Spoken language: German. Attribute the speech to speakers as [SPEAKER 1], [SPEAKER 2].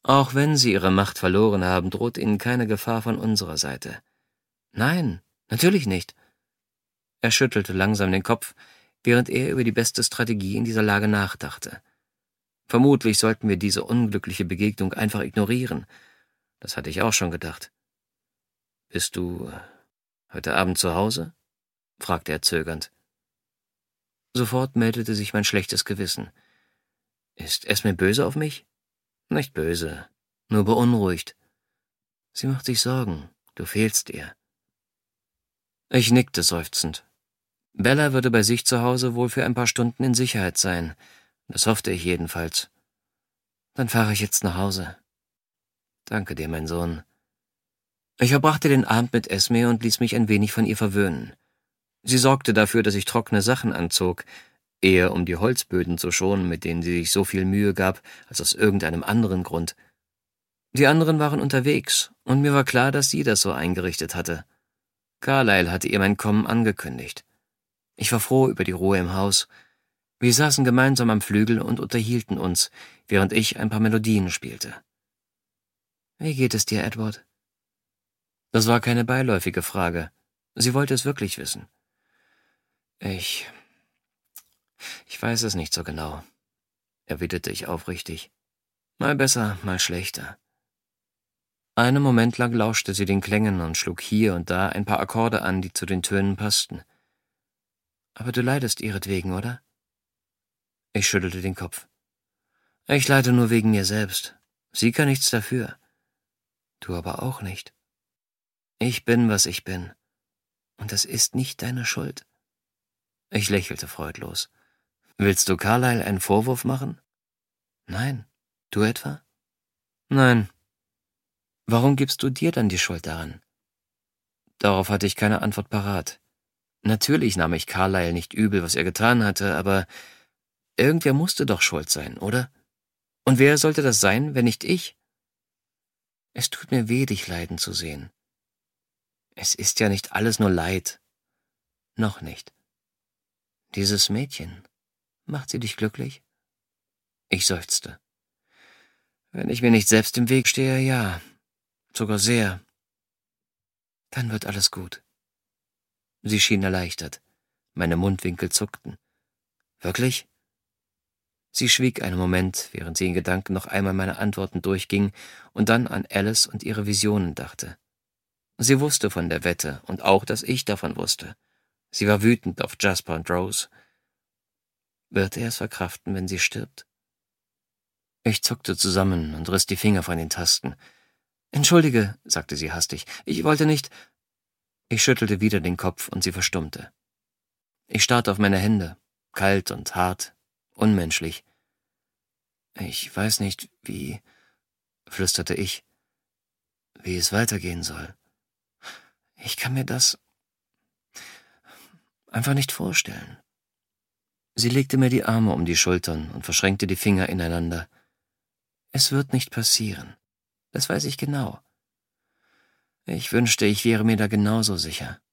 [SPEAKER 1] Auch wenn Sie Ihre Macht verloren haben, droht Ihnen keine Gefahr von unserer Seite. Nein, natürlich nicht. Er schüttelte langsam den Kopf, während er über die beste Strategie in dieser Lage nachdachte. Vermutlich sollten wir diese unglückliche Begegnung einfach ignorieren. Das hatte ich auch schon gedacht. »Bist du heute Abend zu Hause?« fragte er zögernd. Sofort meldete sich mein schlechtes Gewissen. »Ist Esme böse auf mich?« »Nicht böse, nur beunruhigt. Sie macht sich Sorgen, du fehlst ihr.« Ich nickte seufzend. Bella würde bei sich zu Hause wohl für ein paar Stunden in Sicherheit sein. Das hoffte ich jedenfalls. »Dann fahre ich jetzt nach Hause.« »Danke dir, mein Sohn.« Ich verbrachte den Abend mit Esme und ließ mich ein wenig von ihr verwöhnen. Sie sorgte dafür, dass ich trockene Sachen anzog, eher um die Holzböden zu schonen, mit denen sie sich so viel Mühe gab, als aus irgendeinem anderen Grund. Die anderen waren unterwegs, und mir war klar, dass sie das so eingerichtet hatte. Carlyle hatte ihr mein Kommen angekündigt. Ich war froh über die Ruhe im Haus. Wir saßen gemeinsam am Flügel und unterhielten uns, während ich ein paar Melodien spielte. »Wie geht es dir, Edward?« Das war keine beiläufige Frage. Sie wollte es wirklich wissen. Ich weiß es nicht so genau«, erwiderte ich aufrichtig. »Mal besser, mal schlechter.« Einen Moment lang lauschte sie den Klängen und schlug hier und da ein paar Akkorde an, die zu den Tönen passten. »Aber du leidest ihretwegen, oder?« Ich schüttelte den Kopf. »Ich leide nur wegen mir selbst. Sie kann nichts dafür. Du aber auch nicht. Ich bin, was ich bin. Und das ist nicht deine Schuld.« Ich lächelte freudlos. »Willst du Carlyle einen Vorwurf machen?« »Nein. Du etwa?« »Nein.« »Warum gibst du dir dann die Schuld daran?« Darauf hatte ich keine Antwort parat. Natürlich nahm ich Carlyle nicht übel, was er getan hatte, aber irgendwer musste doch schuld sein, oder? Und wer sollte das sein, wenn nicht ich? Es tut mir weh, dich leiden zu sehen. Es ist ja nicht alles nur Leid. Noch nicht. Dieses Mädchen, macht sie dich glücklich? Ich seufzte. Wenn ich mir nicht selbst im Weg stehe, ja. Sogar sehr. Dann wird alles gut. Sie schien erleichtert. Meine Mundwinkel zuckten. Wirklich? Sie schwieg einen Moment, während sie in Gedanken noch einmal meine Antworten durchging und dann an Alice und ihre Visionen dachte. Sie wusste von der Wette und auch, dass ich davon wusste. Sie war wütend auf Jasper und Rose. Wird er es verkraften, wenn sie stirbt? Ich zuckte zusammen und riss die Finger von den Tasten. »Entschuldige«, sagte sie hastig, »ich wollte nicht...« Ich schüttelte wieder den Kopf und sie verstummte. Ich starrte auf meine Hände, kalt und hart, unmenschlich. »Ich weiß nicht, flüsterte ich, wie es weitergehen soll. Ich kann mir das einfach nicht vorstellen.« Sie legte mir die Arme um die Schultern und verschränkte die Finger ineinander. »Es wird nicht passieren. Das weiß ich genau. Ich wünschte, ich wäre mir da genauso sicher.